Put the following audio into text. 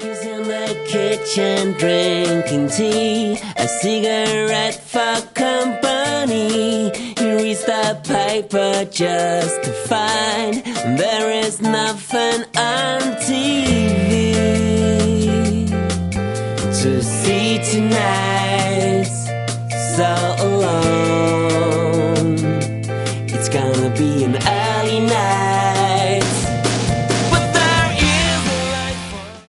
He's in the kitchen drinking tea, a cigarette for company. He reads the paper just to find there is nothing on TV to see tonight. So alone, it's gonna be an